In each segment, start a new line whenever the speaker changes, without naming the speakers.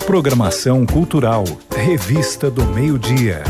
Programação cultural, Revista do Meio-Dia.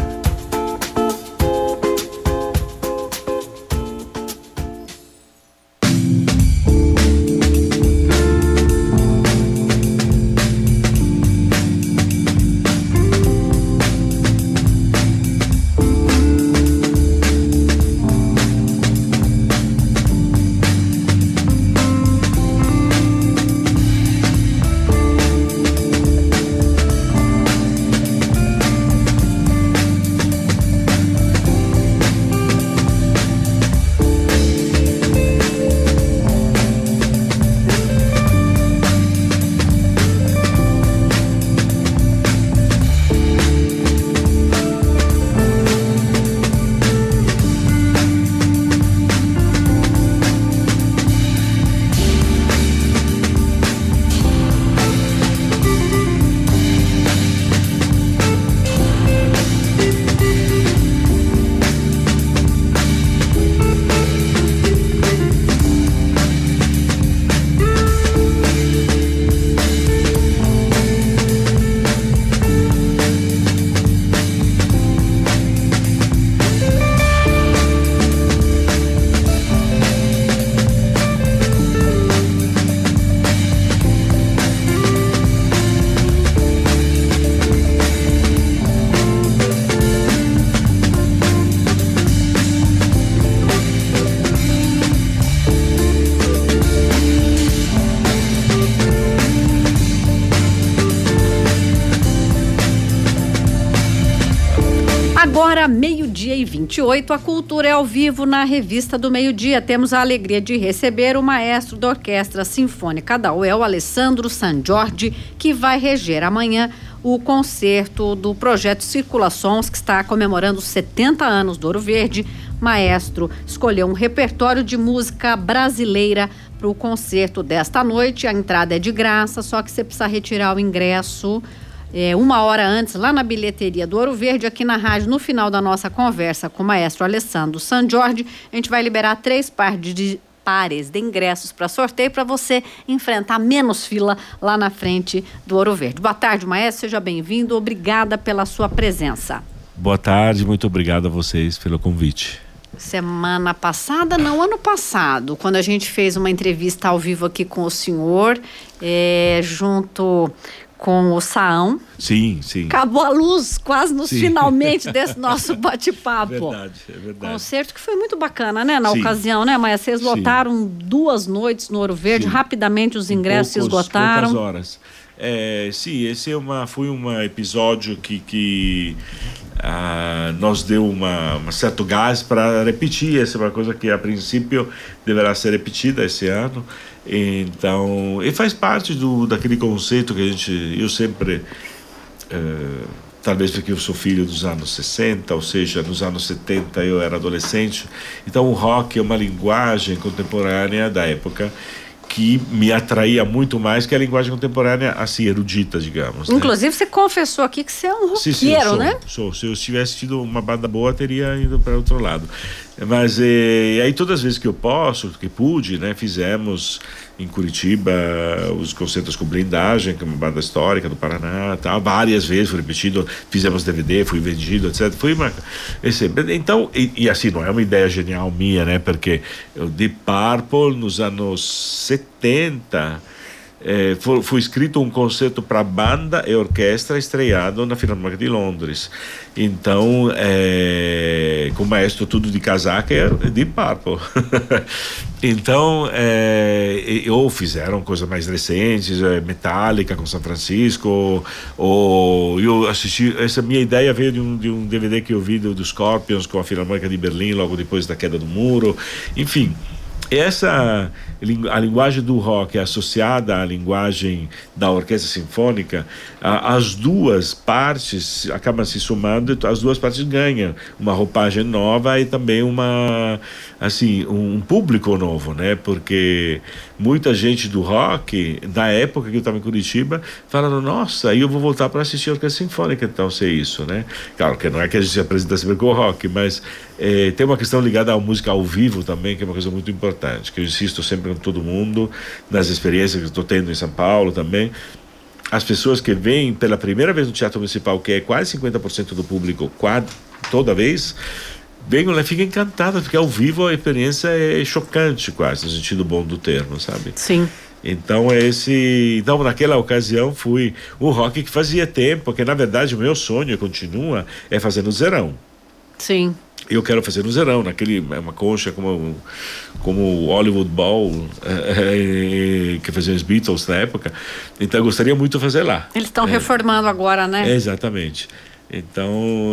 Agora, 12h28, a cultura é ao vivo na Revista do Meio-Dia. Temos a alegria de receber o maestro da Orquestra Sinfônica da UEL, Alessandro Sangiorgi, que vai reger amanhã o concerto do projeto Circulações, que está comemorando 70 anos do Ouro Verde. Maestro escolheu um repertório de música brasileira para o concerto desta noite. A entrada é de graça, só que você precisa retirar o ingresso uma hora antes, lá na bilheteria do Ouro Verde, aqui na rádio. No final da nossa conversa com o maestro Alessandro Sangiorgi, a gente vai liberar 3 pares de ingressos para sorteio, para você enfrentar menos fila lá na frente do Ouro Verde. Boa tarde, maestro, seja bem-vindo, obrigada pela sua presença.
Boa tarde, muito obrigado a vocês pelo convite.
Semana passada, não, ano passado, quando a gente fez uma entrevista ao vivo aqui com o senhor, junto com o Saão.
Sim, sim.
Acabou a luz quase nos finalmente desse nosso bate-papo.
É verdade.
Concerto que foi muito bacana, né, na ocasião, né, mas vocês lotaram 2 noites no Ouro Verde, rapidamente os ingressos se esgotaram.
Poucas horas. Sim, esse foi um episódio que nos deu um certo gás para repetir. Essa é uma coisa que a princípio deverá ser repetida esse ano. Então, e faz parte daquele conceito que eu sempre, talvez porque eu sou filho dos anos 60, ou seja, nos anos 70 eu era adolescente, então o rock é uma linguagem contemporânea da época que me atraía muito mais que a linguagem contemporânea, assim, erudita, digamos.
Inclusive, você confessou aqui que você é um roqueiro, né?
Sou. Se eu tivesse tido uma banda boa, teria ido para outro lado. Mas aí todas as vezes que eu que pude, né, fizemos em Curitiba os concertos com Blindagem, que é uma banda histórica do Paraná, tá, várias vezes foi repetido, fizemos DVD, foi vendido, etc. Então, e assim, não é uma ideia genial minha, né, porque o Deep Purple nos anos 70 foi escrito um concerto para banda e orquestra estreado na Filarmônica de Londres. Então, com o maestro tudo de casaca, é Deep Purple. Então, ou fizeram coisas mais recentes, Metallica com São Francisco, ou eu assisti, essa minha ideia veio de um DVD que eu vi do Scorpions com a Filarmônica de Berlim logo depois da queda do muro. Enfim, a linguagem do rock é associada à linguagem da orquestra sinfônica, as duas partes acabam se somando, as duas partes ganham uma roupagem nova e também um público novo, né? Porque muita gente do rock, da época que eu estava em Curitiba, falando, nossa, aí eu vou voltar para assistir a orquestra sinfônica, então ser isso, né? Claro que não é que a gente se apresenta sempre com o rock, mas tem uma questão ligada à música ao vivo também, que é uma coisa muito importante, que eu insisto sempre com todo mundo, nas experiências que estou tendo em São Paulo também. as pessoas que vêm pela primeira vez no Teatro Municipal, que é quase 50% do público, toda vez, venham lá e ficam encantadas, porque ao vivo a experiência é chocante quase, no sentido bom do termo, sabe?
Sim.
Então naquela ocasião foi um rock que fazia tempo, porque na verdade o meu sonho continua é fazer no Zerão.
Sim.
Eu quero fazer no Zerão, uma concha como o Hollywood Bowl, que faziam os Beatles na época. Então eu gostaria muito de fazer lá.
Eles estão reformando agora, né?
Exatamente. Então,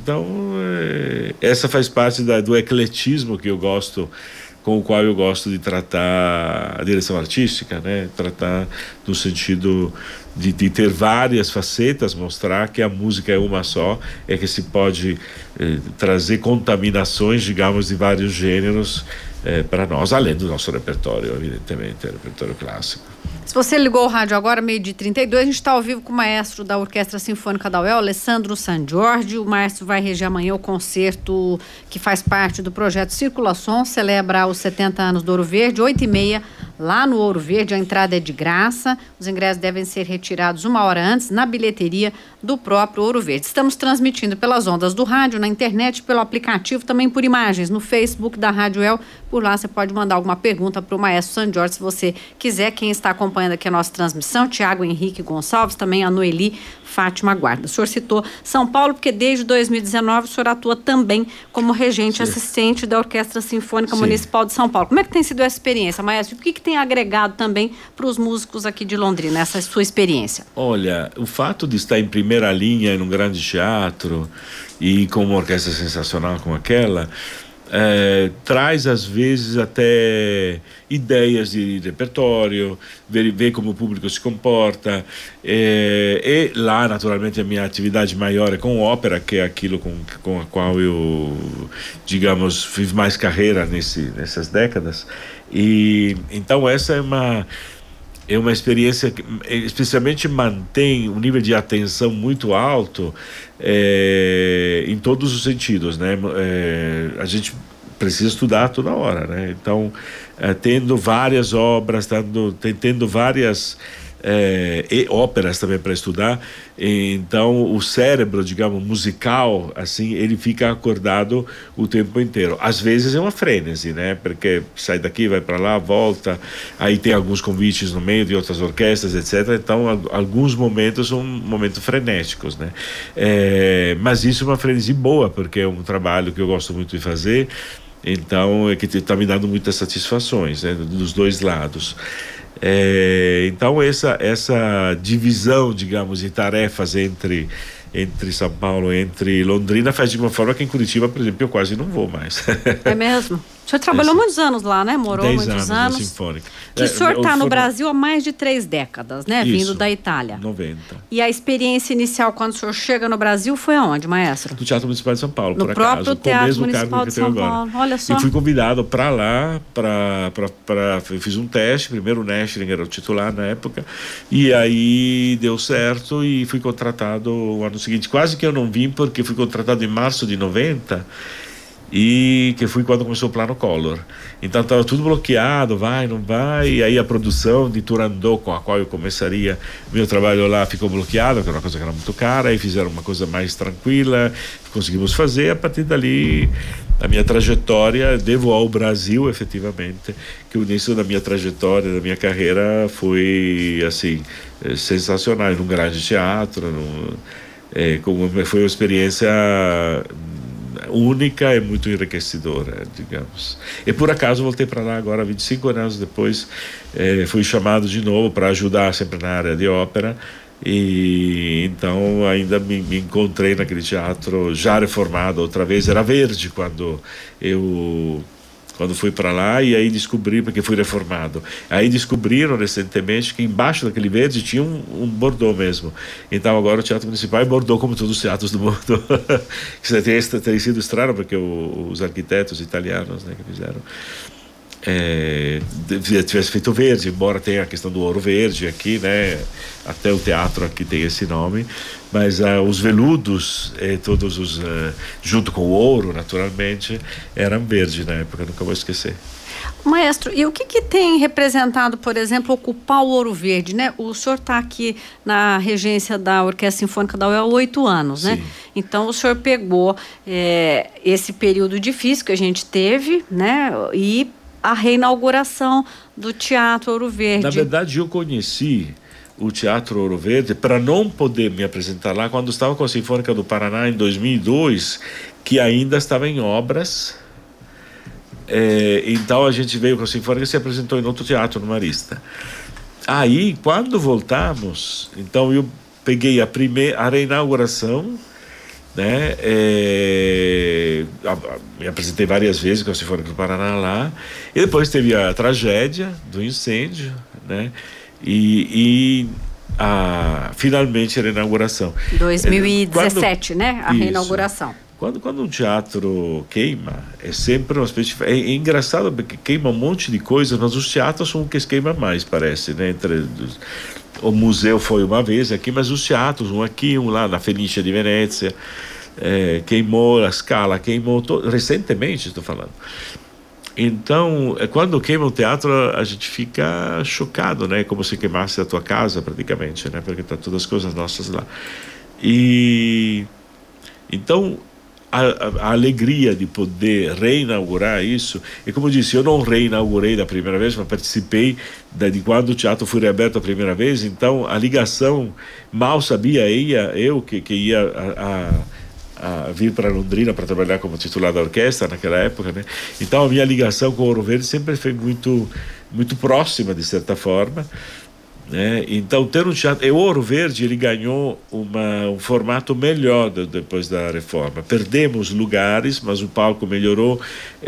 essa faz parte do ecletismo que eu gosto, com o qual eu gosto de tratar a direção artística, né? Tratar no sentido de ter várias facetas, mostrar que a música é uma só, é que se pode trazer contaminações, digamos, de vários gêneros para nós, além do nosso repertório, evidentemente, repertório clássico.
Se você ligou o rádio agora, 12:32, a gente está ao vivo com o maestro da Orquestra Sinfônica da UEL, Alessandro Sangiorgi. O maestro vai reger amanhã o concerto que faz parte do projeto Circulação, celebra os 70 anos do Ouro Verde, 8h30, lá no Ouro Verde. A entrada é de graça, os ingressos devem ser retirados 1 hora antes, na bilheteria do próprio Ouro Verde. Estamos transmitindo pelas ondas do rádio, na internet, pelo aplicativo, também por imagens, no Facebook da Rádio UEL. Por lá você pode mandar alguma pergunta para o maestro Sangiorgi, se você quiser. Quem está acompanhando aqui a nossa transmissão, Tiago Henrique Gonçalves, também a Noeli Fátima Guarda. O senhor citou São Paulo, porque desde 2019 o senhor atua também como regente assistente da Orquestra Sinfônica Municipal de São Paulo. Como é que tem sido essa experiência, maestro? O que tem agregado também para os músicos aqui de Londrina, essa sua experiência?
Olha, o fato de estar em primeira linha em um grande teatro e com uma orquestra sensacional como aquela, traz às vezes até ideias de repertório, ver como o público se comporta, e lá naturalmente a minha atividade maior é com ópera, que é aquilo com a qual eu, digamos, fiz mais carreira nessas décadas, e então essa é uma experiência que especialmente mantém um nível de atenção muito alto em todos os sentidos, né? A gente precisa estudar toda hora, né? Então, tendo várias obras, tendo várias e óperas também para estudar, então o cérebro, digamos, musical, assim, ele fica acordado o tempo inteiro. Às vezes é uma frênese, né? Porque sai daqui, vai para lá, volta, aí tem alguns convites no meio de outras orquestras, etc. Então alguns momentos são momentos frenéticos, né? Mas isso é uma frenesi boa, porque é um trabalho que eu gosto muito de fazer, então é que está me dando muitas satisfações, né? Dos dois lados. Então essa divisão, digamos, de tarefas entre São Paulo, entre Londrina, faz de uma forma que em Curitiba, por exemplo, eu quase não vou mais.
É mesmo? O senhor trabalhou muitos anos lá, né? Morou
10
muitos anos.
Na Sinfônica.
Que o senhor está no Brasil há mais de 3 décadas, né?
Isso,
vindo da Itália.
90.
E a experiência inicial, quando o senhor chega no Brasil, foi aonde, maestro?
No Teatro Municipal de São Paulo,
no
por acaso.
No próprio Teatro Municipal de São Paulo. Olha só.
E fui convidado para lá, eu fiz um teste, primeiro o Nestling era o titular na época, e aí deu certo e fui contratado o ano seguinte. Quase que eu não vim, porque fui contratado em março de 90, e que foi quando começou o Plano Collor. Então estava tudo bloqueado, vai, não vai, e aí a produção de Turandot, com a qual eu começaria meu trabalho lá, ficou bloqueada, que era uma coisa que era muito cara, e fizeram uma coisa mais tranquila, conseguimos fazer. A partir dali a minha trajetória, devo ao Brasil, efetivamente, que o início da minha trajetória, da minha carreira foi assim, sensacional, num grande teatro, foi uma experiência única e muito enriquecedora, digamos. E por acaso voltei para lá agora, 25 anos depois, fui chamado de novo para ajudar sempre na área de ópera, e então ainda me encontrei naquele teatro já reformado outra vez. Era verde quando fui para lá, e aí descobri, porque fui reformado, aí descobriram recentemente que embaixo daquele verde tinha um Bordeaux mesmo. Então agora o Teatro Municipal é Bordeaux, como todos os teatros do mundo. Isso teria sido estranho, porque os arquitetos italianos, né, que fizeram, tivesse feito verde, embora tenha a questão do ouro verde aqui, né? Até o teatro aqui tem esse nome, mas os veludos, todos os junto com o ouro, naturalmente, eram verde na época, nunca vou esquecer.
Maestro, e o que tem representado, por exemplo, ocupar o Ouro Verde, né? O senhor está aqui na regência da Orquestra Sinfônica da UEL há 8 anos, né? Então, o senhor pegou esse período difícil que a gente teve, né? E a reinauguração do Teatro Ouro Verde.
Na verdade, eu conheci o Teatro Ouro Verde para não poder me apresentar lá quando estava com a Sinfônica do Paraná em 2002, que ainda estava em obras. Então a gente veio com a Sinfônica e se apresentou em outro teatro no Marista. Aí, quando voltamos, então eu peguei a reinauguração, né? Me apresentei várias vezes com a Sinfônica do Paraná lá, e depois teve a tragédia do incêndio, né? Finalmente a reinauguração.
2017, né? A reinauguração.
Quando um teatro queima, é sempre uma espécie de... É engraçado porque queima um monte de coisas, mas os teatros são o que queima mais, parece, né? O museu foi uma vez aqui, mas os teatros, um aqui, um lá na Fenice de Venezia, queimou, a Scala queimou, recentemente estou falando. Então, quando queima o teatro, a gente fica chocado, né? Como se queimasse a tua casa, praticamente, né? Porque tá todas as coisas nossas lá. Então, a alegria de poder reinaugurar isso, e como eu disse, eu não reinaugurei da primeira vez, mas participei de quando o teatro foi reaberto a primeira vez, então a ligação, mal sabia eu que ia a vir para Londrina para trabalhar como titular da orquestra naquela época, né? Então a minha ligação com o Ouro Verde sempre foi muito, muito próxima, de certa forma, né? Então ter um teatro, e o Ouro Verde ele ganhou um formato melhor depois da reforma. Perdemos lugares, mas o palco melhorou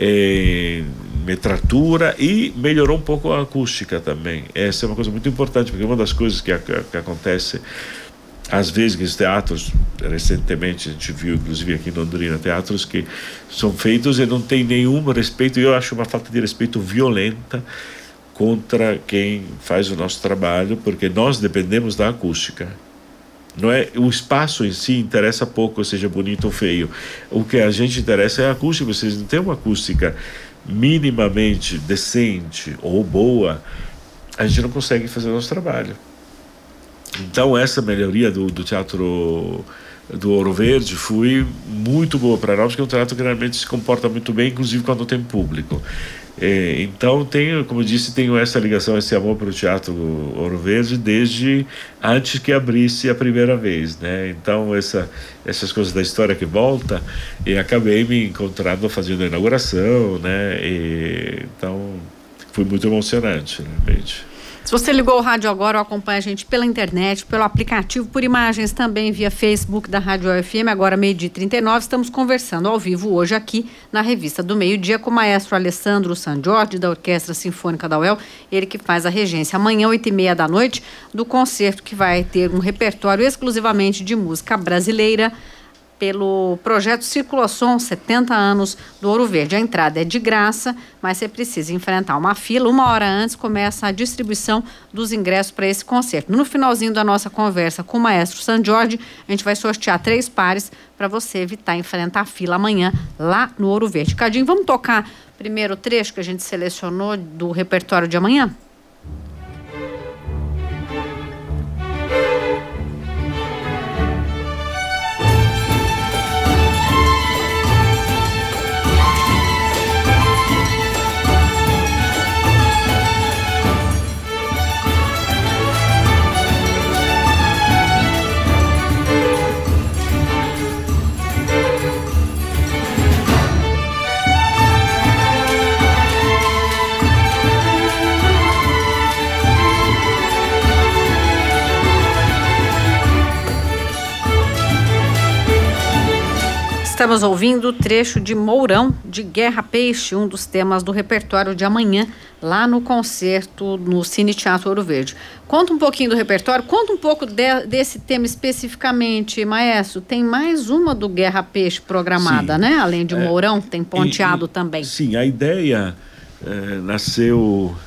metratura e melhorou um pouco a acústica também. Essa é uma coisa muito importante, porque uma das coisas que acontece às vezes que os teatros, recentemente a gente viu, inclusive aqui em Londrina, teatros que são feitos e não tem nenhum respeito, e eu acho uma falta de respeito violenta contra quem faz o nosso trabalho, porque nós dependemos da acústica. Não é, o espaço em si interessa pouco, seja bonito ou feio. O que a gente interessa é a acústica. Vocês não têm uma acústica minimamente decente ou boa, a gente não consegue fazer o nosso trabalho. Então essa melhoria do Teatro do Ouro Verde foi muito boa para nós, porque é um teatro que realmente se comporta muito bem, inclusive quando tem público. Então como eu disse, tenho essa ligação, esse amor para o Teatro Ouro Verde desde antes que abrisse a primeira vez, né? Então essas coisas da história que volta, e acabei me encontrando fazendo a inauguração, né? Então foi muito emocionante, realmente.
Se você ligou o rádio agora ou acompanha a gente pela internet, pelo aplicativo, por imagens também via Facebook da Rádio UEL-FM, agora 12h39, estamos conversando ao vivo hoje aqui na Revista do Meio-Dia com o maestro Alessandro San Giorgi, da Orquestra Sinfônica da UEL, ele que faz a regência amanhã, 8h30 da noite, do concerto que vai ter um repertório exclusivamente de música brasileira, pelo projeto Circulação 70 anos do Ouro Verde. A entrada é de graça, mas você precisa enfrentar uma fila. 1 hora antes começa a distribuição dos ingressos para esse concerto. No finalzinho da nossa conversa com o maestro San Giorgi, a gente vai sortear 3 pares para você evitar enfrentar a fila amanhã lá no Ouro Verde. Cadinho, vamos tocar primeiro o trecho que a gente selecionou do repertório de amanhã? Estamos ouvindo o trecho de Mourão, de Guerra Peixe, um dos temas do repertório de amanhã, lá no concerto no Cine Teatro Ouro Verde. Conta um pouquinho do repertório, conta um pouco desse tema especificamente, maestro. Tem mais uma do Guerra Peixe programada, sim, né? Além de Mourão, tem Ponteado também.
Sim, a ideia nasceu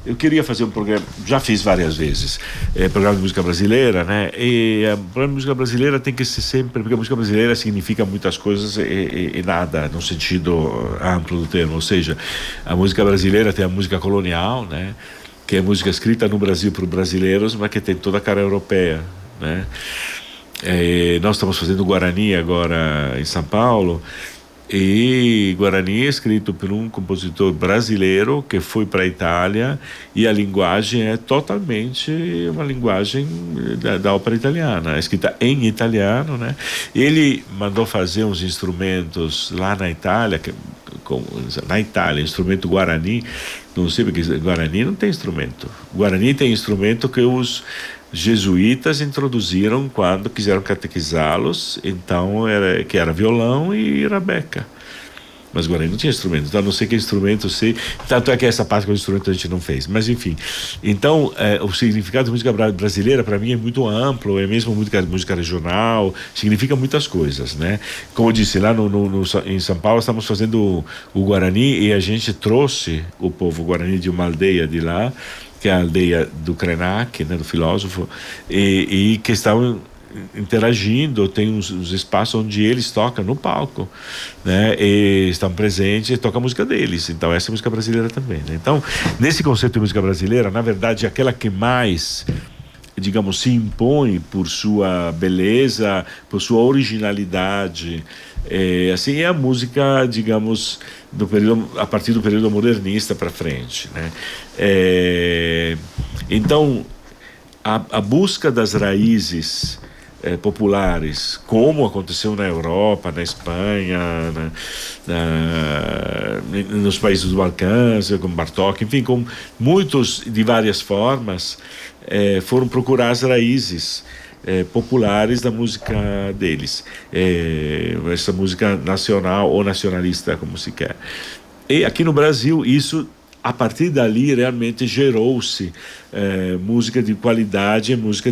eu queria fazer um programa, já fiz várias vezes, programa de música brasileira, né? E o programa de música brasileira tem que ser sempre, porque a música brasileira significa muitas coisas e nada, no sentido amplo do termo. Ou seja, a música brasileira tem a música colonial, né? Que é música escrita no Brasil por brasileiros, mas que tem toda a cara europeia, né? Nós estamos fazendo Guarani agora em São Paulo. E Guarani é escrito por um compositor brasileiro que foi para a Itália, e a linguagem é totalmente uma linguagem da ópera italiana, é escrita em italiano, né? Ele mandou fazer uns instrumentos lá na Itália, instrumento Guarani, não sei porque Guarani não tem instrumento. Guarani tem instrumento que os jesuítas introduziram quando quiseram catequizá-los, então que era violão e rabeca. Mas Guarani não tinha instrumento, então não sei que instrumento sei, tanto é que essa parte com o instrumento a gente não fez, mas enfim. Então o significado da música brasileira para mim é muito amplo, é mesmo música regional, significa muitas coisas, né? Como eu disse, lá em São Paulo estamos fazendo o Guarani, e a gente trouxe o povo Guarani de uma aldeia de lá, que é a aldeia do Krenak, né, do filósofo, e que estavam interagindo, tem uns espaços onde eles tocam no palco, né, e estão presentes e tocam a música deles. Então essa é a música brasileira também, né? Então, nesse conceito de música brasileira, na verdade, aquela que mais, digamos, se impõe por sua beleza, por sua originalidade, assim, é a música, digamos, a partir do período modernista para frente, né? Então, a busca das raízes populares, como aconteceu na Europa, na Espanha, nos países dos Balcãs, com Bartók, enfim, com muitos, de várias formas, foram procurar as raízes populares da música deles, essa música nacional ou nacionalista, como se quer. E aqui no Brasil, isso, a partir dali, realmente gerou-se música de qualidade, música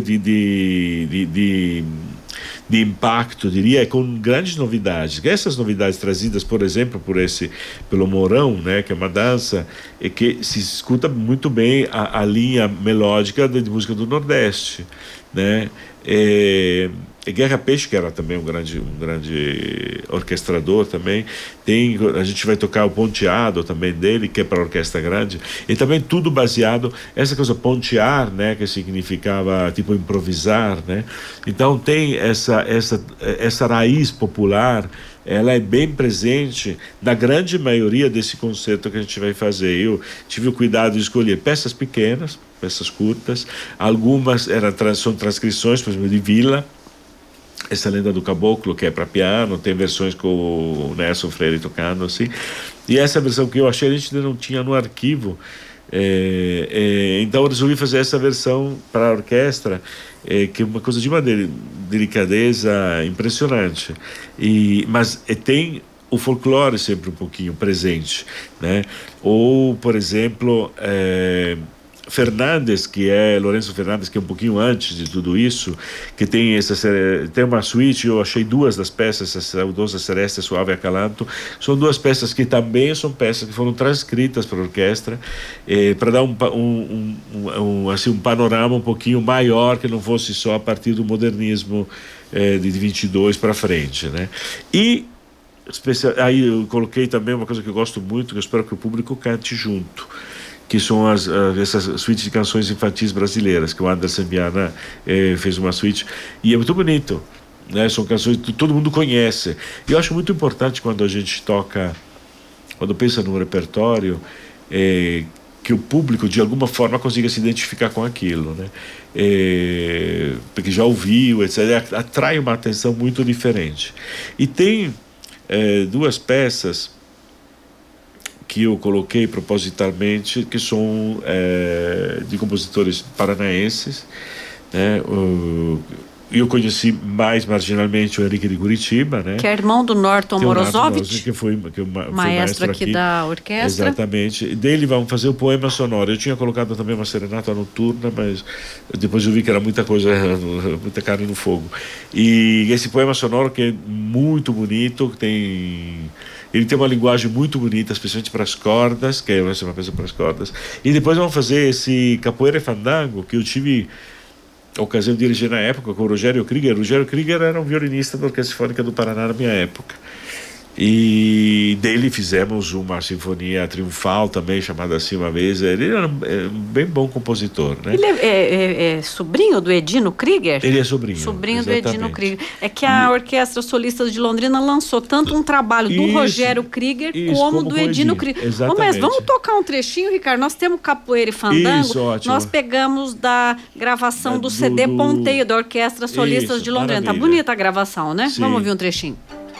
de impacto, diria, com grandes novidades. Essas novidades trazidas, por exemplo, pelo Mourão, né, que é uma dança que se escuta muito bem a linha melódica de música do Nordeste, né? Guerra Peixe, que era também um grande orquestrador também. A gente vai tocar o Ponteado também dele, que é para orquestra grande, e também tudo baseado, essa coisa pontear, né, que significava tipo improvisar, né? Então tem essa raiz popular, ela é bem presente na grande maioria desse concerto que a gente vai fazer. Eu tive o cuidado de escolher peças pequenas, peças curtas, algumas são transcrições, por exemplo, de Vila, essa Lenda do Caboclo, que é para piano, tem versões com o Nelson Freire tocando, assim, e essa versão que eu achei, a gente ainda não tinha no arquivo, então eu resolvi fazer essa versão para a orquestra, que é uma coisa de uma delicadeza impressionante, mas tem o folclore sempre um pouquinho presente, né? Ou, por exemplo, Fernandes, Lourenço Fernandes, que é um pouquinho antes de tudo isso, que tem uma suíte. Eu achei duas das peças, a Saudosa Celeste, Suave Acalanto, são duas peças que também são peças que foram transcritas para a orquestra, para dar um panorama um pouquinho maior, que não fosse só a partir do modernismo de 22 para frente, né? E aí eu coloquei também uma coisa que eu gosto muito, que eu espero que o público cante junto, que são essas suítes de canções infantis brasileiras, que o Anderson Viana fez uma suíte, e é muito bonito, né? São canções que todo mundo conhece, e eu acho muito importante quando a gente toca, quando pensa no repertório, que o público de alguma forma consiga se identificar com aquilo, né? Porque já ouviu, etc., atrai uma atenção muito diferente. E tem duas peças que eu coloquei propositalmente, que são de compositores paranaenses, né? Eu conheci mais marginalmente o Henrique de Curitiba, né?
Que é irmão do Norton Morozovich,
que foi
maestro aqui da orquestra.
Exatamente. Dele vamos fazer o poema sonoro. Eu tinha colocado também uma serenata noturna, mas depois eu vi que era muita coisa, muita carne no fogo. E esse poema sonoro, que é muito bonito, tem Ele tem uma linguagem muito bonita, especialmente para as cordas, que é uma peça para as cordas. E depois vamos fazer esse Capoeira e Fandango, que eu tive a ocasião de dirigir na época com o Rogério Krieger. O Rogério Krieger era um violinista da Orquestra Sinfônica do Paraná na minha época. E dele fizemos uma sinfonia triunfal também, chamada assim uma vez. Ele era um bem bom compositor, né?
Ele é sobrinho do Edino Krieger?
Ele é sobrinho.
Sobrinho
exatamente.
do Edino Krieger. É que a Orquestra Solistas de Londrina lançou tanto um trabalho do Rogério Krieger como do Edino Krieger. Mas vamos tocar um trechinho, Ricardo? Nós temos Capoeira e Fandango.
Isso, ótimo.
Nós pegamos da gravação do CD Ponteio, da Orquestra Solistas de Londrina. Maravilha. Tá bonita a gravação, né? Sim. Vamos ouvir um trechinho.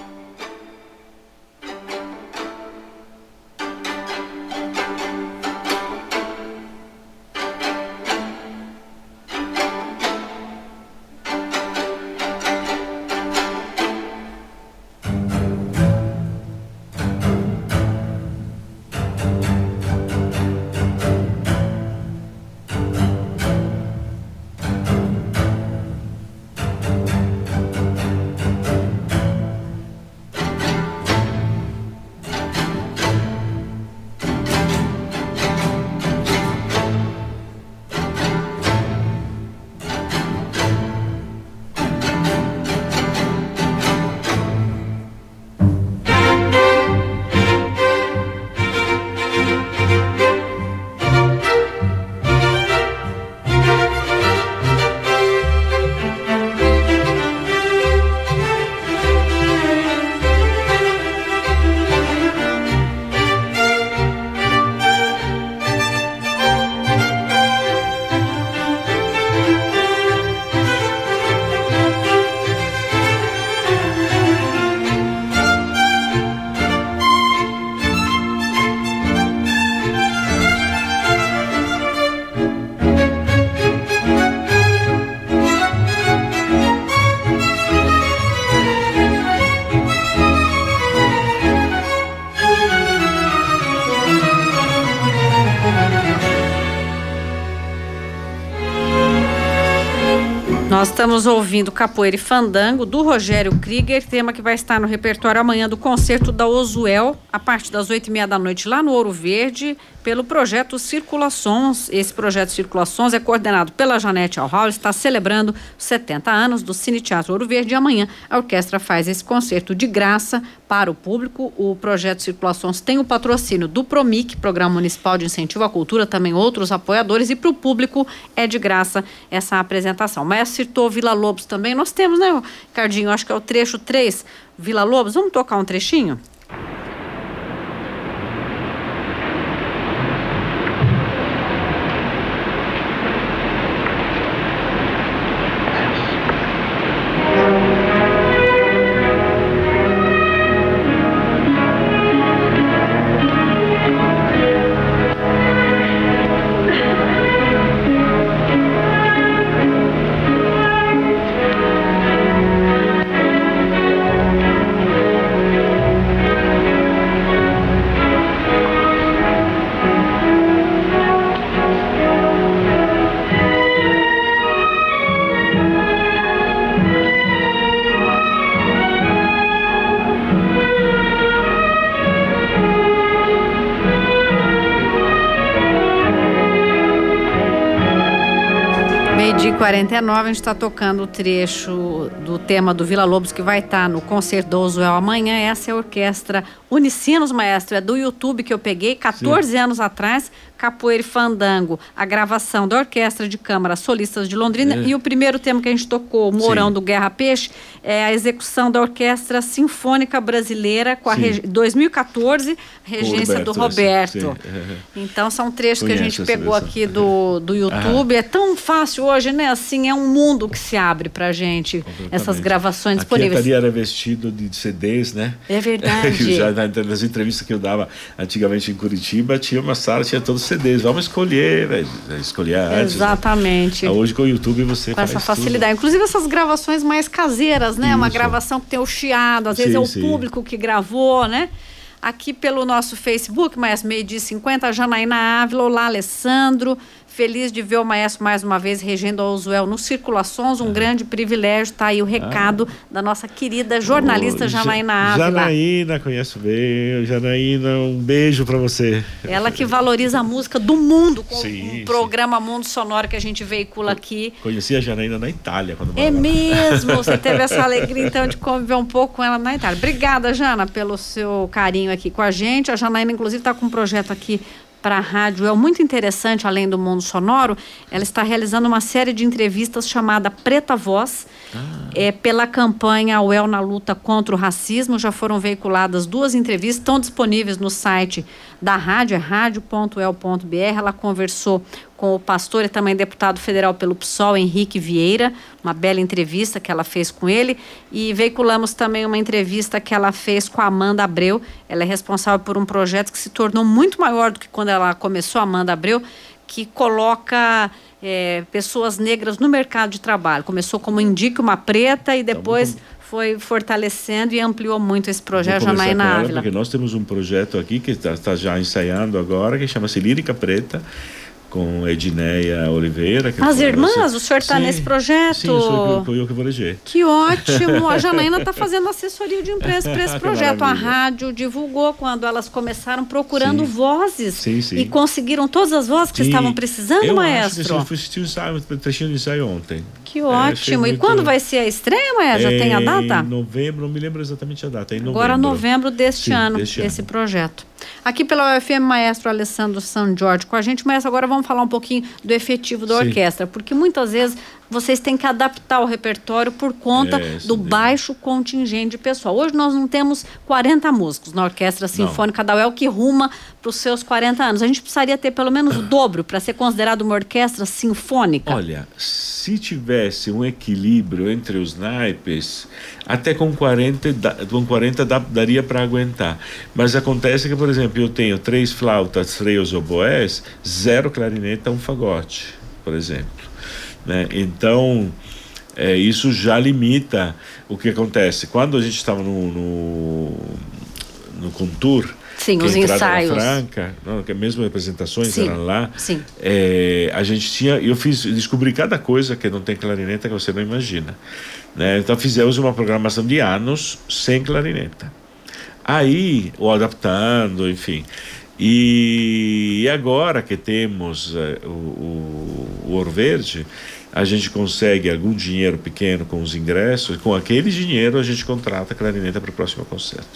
Nós estamos ouvindo Capoeira e Fandango, do Rogério Krieger, tema que vai estar no repertório amanhã do concerto da Ozuel, a partir das 8h30 da noite, lá no Ouro Verde, pelo projeto Circulações. Esse projeto Circulações é coordenado pela Janete Alhau, está celebrando os 70 anos do Cine Teatro Ouro Verde, e amanhã a orquestra faz esse concerto de graça para o público. O projeto Circulações tem o patrocínio do PROMIC, Programa Municipal de Incentivo à Cultura, também outros apoiadores, e para o público é de graça essa apresentação. Mas citou Vila Lobos também, nós temos, né, Ricardinho, acho que é o trecho 3, Vila Lobos, vamos tocar um trechinho? Meio-dia 49, a gente está tocando o trecho do tema do Vila Lobos, que vai estar no concerto do Ozuel amanhã. Essa é a orquestra Unicinos, maestro. É do YouTube que eu peguei 14 anos atrás, Capoeira e Fandango, a gravação da Orquestra de Câmara Solistas de Londrina. E o primeiro tema que a gente tocou, Mourão do Guerra Peixe, é a execução da Orquestra Sinfônica Brasileira, com a 2014, regência do Roberto. Então são trechos que a gente pegou aqui do YouTube. É tão fácil hoje, né? Assim, é um mundo que se abre pra gente, essas gravações disponíveis.
Aqui era vestido de CDs, né?
É verdade.
Já nas entrevistas que eu dava antigamente em Curitiba, tinha uma sala, tinha todos os CDs. Vamos escolher, escolher a arte.
Exatamente.
Né? Hoje com o YouTube você faz
essa facilidade. Tudo. Inclusive essas gravações mais caseiras, né? Isso. Uma gravação que tem o chiado, às vezes é o público que gravou, né? Aqui pelo nosso Facebook, mais 12h50, Janaína Ávila, olá Alessandro, Feliz de ver o maestro mais uma vez regendo a Usuel no Circulações, um grande privilégio. Tá aí o recado da nossa querida jornalista Janaína Ávila.
Janaína, conheço bem. Janaína, um beijo para você.
Ela que valoriza a música do mundo com
sim,
o programa Mundo Sonoro que a gente veicula aqui.
Conheci a Janaína na Itália. Quando
é mesmo? Você teve essa alegria então de conviver um pouco com ela na Itália. Obrigada, Jana, pelo seu carinho aqui com a gente. A Janaína, inclusive, está com um projeto aqui para a rádio UEL muito interessante, além do Mundo Sonoro. Ela está realizando uma série de entrevistas chamada Preta Voz, pela campanha UEL na luta contra o racismo. Já foram veiculadas 2 entrevistas, estão disponíveis no site da rádio, é radio.uel.br. Ela conversou com o pastor e também deputado federal pelo PSOL, Henrique Vieira, uma bela entrevista que ela fez com ele, e veiculamos também uma entrevista que ela fez com a Amanda Abreu. Ela é responsável por um projeto que se tornou muito maior do que quando ela começou, a Amanda Abreu, que coloca pessoas negras no mercado de trabalho. Começou como Indique uma Preta e depois foi fortalecendo e ampliou muito esse projeto. Janaína Ávila.
Porque nós temos um projeto aqui que está já ensaiando agora, que chama-se Lírica Preta, com Edneia Oliveira.
As irmãs, o senhor está nesse projeto?
Sim, foi eu que vou eleger.
Que ótimo! A Janaína está fazendo assessoria de imprensa para esse projeto. A rádio divulgou quando elas começaram procurando vozes.
Sim.
E conseguiram todas as vozes que estavam precisando, maestro?
Eu fui assistir um trechinho de ensaio ontem.
Que ótimo! E quando vai ser a estreia, maestro? Já tem a data?
Em novembro, não me lembro exatamente a data.
Agora, novembro deste ano, esse projeto. Aqui pela UFM, maestro Alessandro San Jorge com a gente. Maestro, agora vamos falar um pouquinho do efetivo da orquestra, porque muitas vezes vocês têm que adaptar o repertório por conta do baixo contingente de pessoal. Hoje nós não temos 40 músicos na Orquestra Sinfônica da UEL que ruma para os seus 40 anos. A gente precisaria ter pelo menos o dobro para ser considerado uma orquestra sinfônica.
Olha, se tivesse um equilíbrio entre os naipes, até com 40 daria para aguentar. Mas acontece que, por exemplo, eu tenho 3 flautas, 3 oboés, 0 clarineta, 1 fagote, por exemplo. Né? Então, isso já limita o que acontece. Quando a gente estava no Contour,
sim, os ensaios
Franca, mesmo apresentações eram lá.
Sim.
A gente tinha, descobri cada coisa que não tem clarineta que você não imagina. Né? Então fizemos uma programação de anos sem clarineta. Aí, ou adaptando, enfim. E agora que temos o Ouro Verde, a gente consegue algum dinheiro pequeno com os ingressos, com aquele dinheiro a gente contrata a clarineta para o próximo concerto.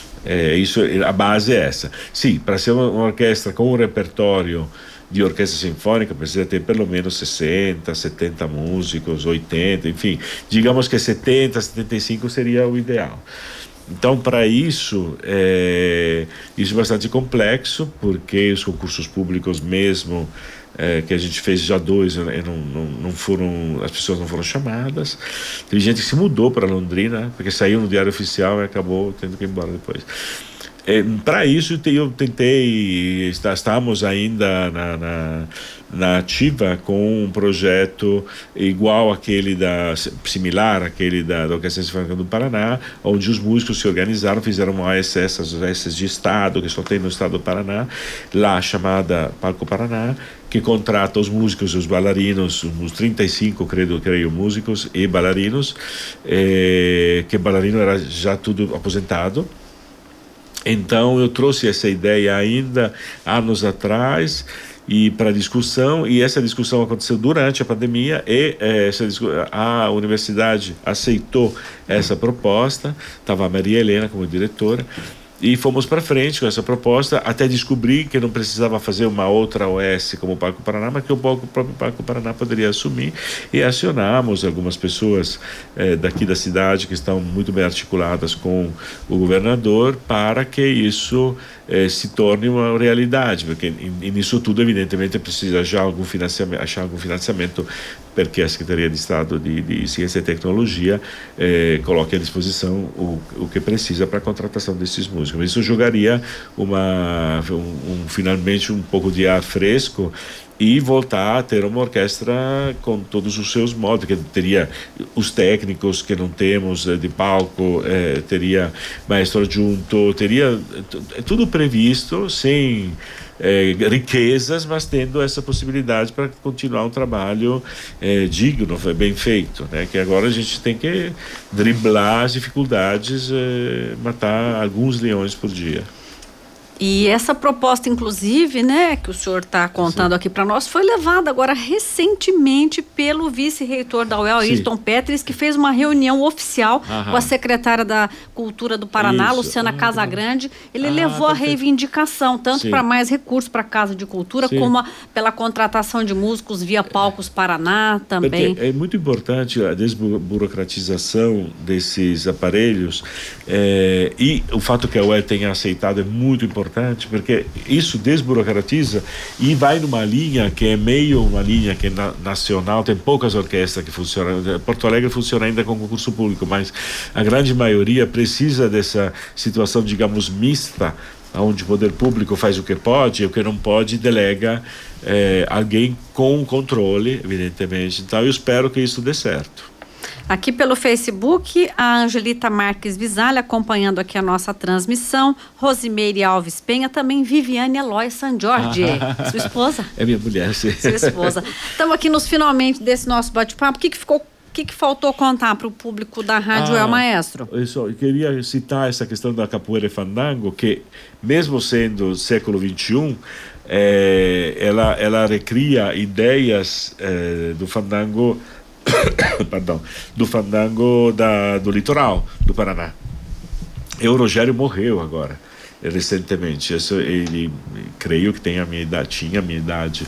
A base é essa. Sim, para ser uma orquestra com um repertório de orquestra sinfônica precisa ter pelo menos 60, 70 músicos, 80, enfim, digamos que 70, 75 seria o ideal. Então, para isso é bastante complexo, porque os concursos públicos mesmo, que a gente fez já 2, não foram, as pessoas não foram chamadas. Tem gente que se mudou para Londrina, porque saiu no Diário Oficial e acabou tendo que ir embora depois. Para isso eu tentei, estamos ainda na ativa com um projeto igual similar àquele da Orquestra Sinfônica do Paraná, onde os músicos se organizaram, fizeram uma ASS, as ASS de Estado, que só tem no Estado do Paraná, lá chamada Palco Paraná, que contrata os músicos e os bailarinos, uns 35, creio, músicos e bailarinos, que bailarino era já tudo aposentado. Então eu trouxe essa ideia ainda anos atrás e para discussão, e essa discussão aconteceu durante a pandemia e a universidade aceitou essa proposta, estava a Maria Helena como diretora, e fomos para frente com essa proposta até descobrir que não precisava fazer uma outra OS como o Palco Paraná, mas que o próprio Palco Paraná poderia assumir, e acionamos algumas pessoas daqui da cidade que estão muito bem articuladas com o governador para que isso se torne uma realidade, porque nisso tudo evidentemente precisa achar algum financiamento porque a Secretaria de Estado de Ciência e Tecnologia coloque à disposição o que precisa para a contratação desses músicos. Mas isso jogaria finalmente um pouco de ar fresco e voltar a ter uma orquestra com todos os seus modos, que teria os técnicos que não temos de palco, teria maestro adjunto, teria tudo previsto, sem riquezas, mas tendo essa possibilidade para continuar um trabalho digno, bem feito, né? Que agora a gente tem que driblar as dificuldades, matar alguns leões por dia.
E essa proposta, inclusive, né, que o senhor está contando aqui para nós, foi levada agora recentemente pelo vice-reitor da UEL, Ayrton Petris, que fez uma reunião oficial com a secretária da Cultura do Paraná, Luciana Casagrande. Ele levou a reivindicação, tanto para mais recursos para a Casa de Cultura, como pela contratação de músicos via Palcos Paraná também.
Porque é muito importante a desburocratização desses aparelhos, e o fato que a UEL tenha aceitado é muito importante, porque isso desburocratiza e vai numa linha que é meio uma linha que é nacional, tem poucas orquestras que funcionam. Porto Alegre funciona ainda com concurso público, mas a grande maioria precisa dessa situação, digamos, mista, onde o poder público faz o que pode e o que não pode delega alguém com controle, evidentemente. Então eu espero que isso dê certo.
Aqui pelo Facebook, a Angelita Marques Visalha acompanhando aqui a nossa transmissão, Rosimeire Alves Penha, também Viviane Eloy San Jorge, sua esposa?
É minha mulher, sim.
Sua esposa. Estamos aqui nos finalmente desse nosso bate-papo. O que faltou contar para o público da Rádio El Maestro?
Eu queria citar essa questão da capoeira e fandango, que mesmo sendo século XXI, ela recria ideias do fandango do fandango do litoral do Paraná. E o Rogério morreu agora, recentemente. Ele, creio que tinha a minha idade.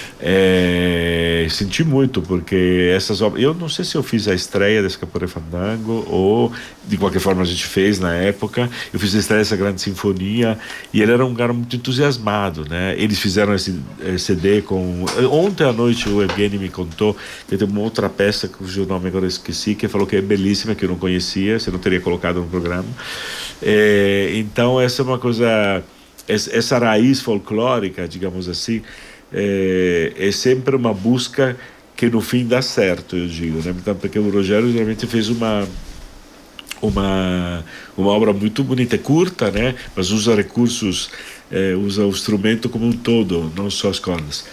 Senti muito, porque essas obras, eu não sei se eu fiz a estreia desse Capoeira e Fandango, ou de qualquer forma a gente fez na época. Eu fiz a estreia dessa grande sinfonia e ele era um cara muito entusiasmado, né? Eles fizeram esse CD com... Ontem à noite o Evgeny me contou que tem uma outra peça cujo nome agora eu esqueci, que falou que é belíssima, que eu não conhecia, você não teria colocado no programa. Então essa é uma coisa, essa raiz folclórica, digamos assim, é sempre uma busca que no fim dá certo, eu digo, né? Então, porque o Rogério geralmente fez uma obra muito bonita, curta, né? Mas usa recursos, usa o instrumento como um todo, não só as cordas.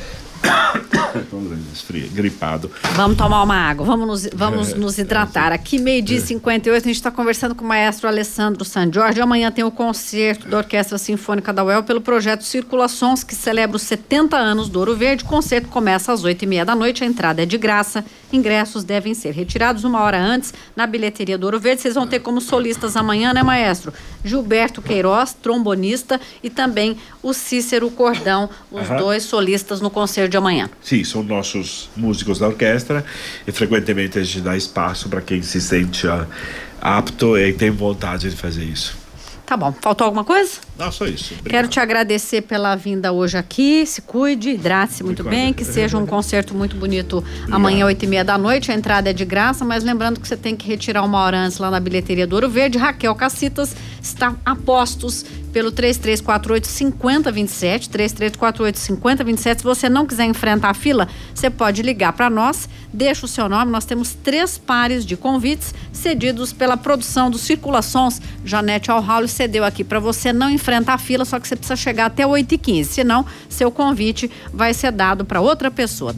Gripado.
Vamos tomar uma água, vamos nos hidratar. Aqui 12h58, a gente está conversando com o maestro Alessandro San Jorge. Amanhã tem o concerto da Orquestra Sinfônica da UEL pelo projeto Circulações, que celebra os 70 anos do Ouro Verde. O concerto começa às 20h30 da noite, a entrada é de graça. Ingressos devem ser retirados 1 hora antes na bilheteria do Ouro Verde. Vocês vão ter como solistas amanhã, né, maestro? Gilberto Queiroz, trombonista, e também o Cícero Cordão, os dois solistas no concerto de amanhã.
Sim, são nossos músicos da orquestra e frequentemente a gente dá espaço para quem se sente apto e tem vontade de fazer isso.
Tá bom, faltou alguma coisa?
Não, só isso. Obrigado.
Quero te agradecer pela vinda hoje aqui, se cuide, hidrate-se muito bem, que seja um concerto muito bonito amanhã, 20h30 da noite, a entrada é de graça, mas lembrando que você tem que retirar 1 hora antes lá na bilheteria do Ouro Verde. Raquel Cacitas está a postos pelo 3348-5027, 3348-5027. Se você não quiser enfrentar a fila, você pode ligar para nós, deixa o seu nome. Nós temos 3 pares de convites cedidos pela produção do Circulações. Janete Alhauli cedeu aqui para você não enfrentar a fila, só que você precisa chegar até 8h15, senão seu convite vai ser dado para outra pessoa.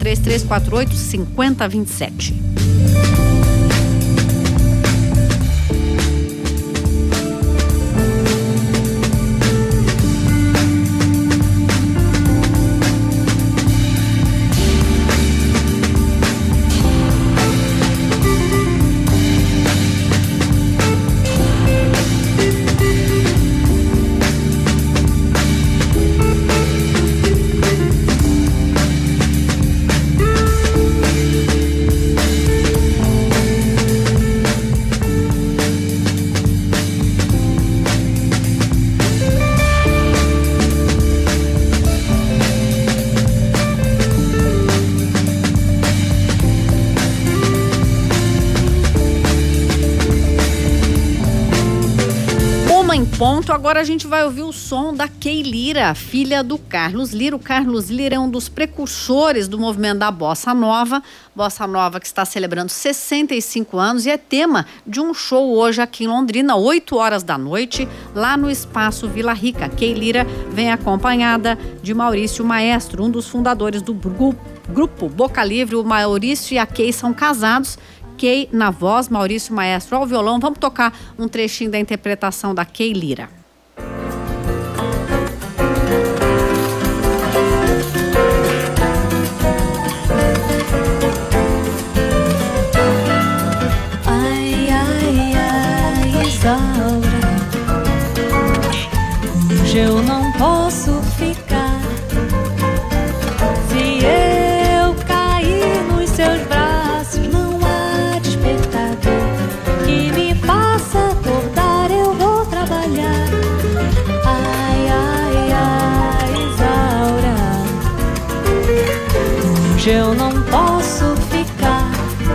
3348-5027. ponto. Agora a gente vai ouvir o som da Kay Lira, filha do Carlos Lira. O Carlos Lira é um dos precursores do movimento da Bossa Nova que está celebrando 65 anos e é tema de um show hoje aqui em Londrina, 8 horas da noite, lá no Espaço Vila Rica. Kay Lira vem acompanhada de Maurício Maestro, um dos fundadores do grupo Boca Livre. O Maurício e a Kay são casados. Kay na voz, Maurício Maestro ao violão. Vamos tocar um trechinho da interpretação da Kay Lira.
Ai, ai, ai, Isaura, hoje eu não posso ficar. Se eu cair nos seus braços, não há despertador que me faça acordar, eu vou trabalhar. Ai, ai, ai, Isaura, hoje eu não posso ficar.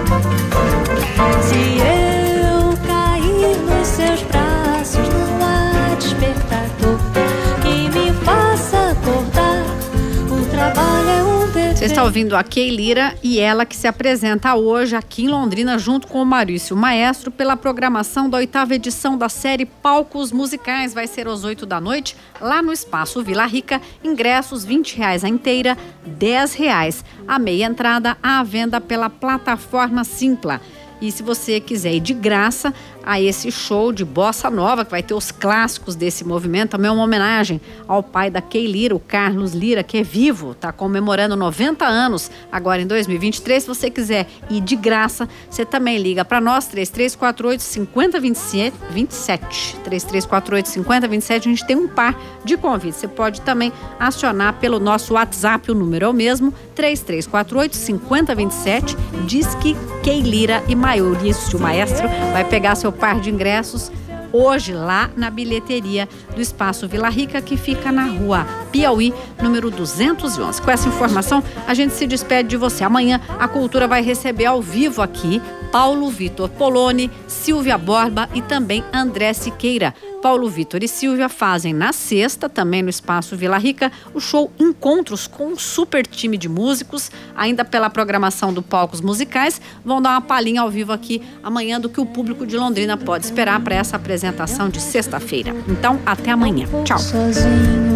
Se eu cair nos seus braços, não há despertador que me faça acordar, o trabalho é um dever.
Você está ouvindo a Kay Lira e ela que se apresenta hoje aqui em Londrina junto com o Maurício Maestro pela programação da 8ª edição da série Palcos Musicais. Vai ser às 8 da noite lá no Espaço Vila Rica. Ingressos R$20 a inteira, R$10 a meia entrada, à venda pela plataforma Simpla. E se você quiser ir de graça a esse show de Bossa Nova, que vai ter os clássicos desse movimento, também é uma homenagem ao pai da Kay Lira, o Carlos Lira, que é vivo, está comemorando 90 anos agora em 2023. Se você quiser ir de graça, você também liga para nós, 3348-5027, 3348-5027, a gente tem um par de convites. Você pode também acionar pelo nosso WhatsApp, o número é o mesmo, 3348-5027, diz que Kay Lira e Maurício Maestro vai pegar seu par de ingressos hoje lá na bilheteria do Espaço Vila Rica, que fica na rua Piauí, número 211. Com essa informação, a gente se despede de você. Amanhã a Cultura vai receber ao vivo aqui Paulo Vitor Poloni, Silvia Borba e também André Siqueira. Paulo Vitor e Silvia fazem na sexta, também no Espaço Vila Rica, o show Encontros com um super time de músicos. Ainda pela programação do Palcos Musicais, vão dar uma palhinha ao vivo aqui amanhã do que o público de Londrina pode esperar para essa apresentação de sexta-feira. Então, até amanhã. Tchau.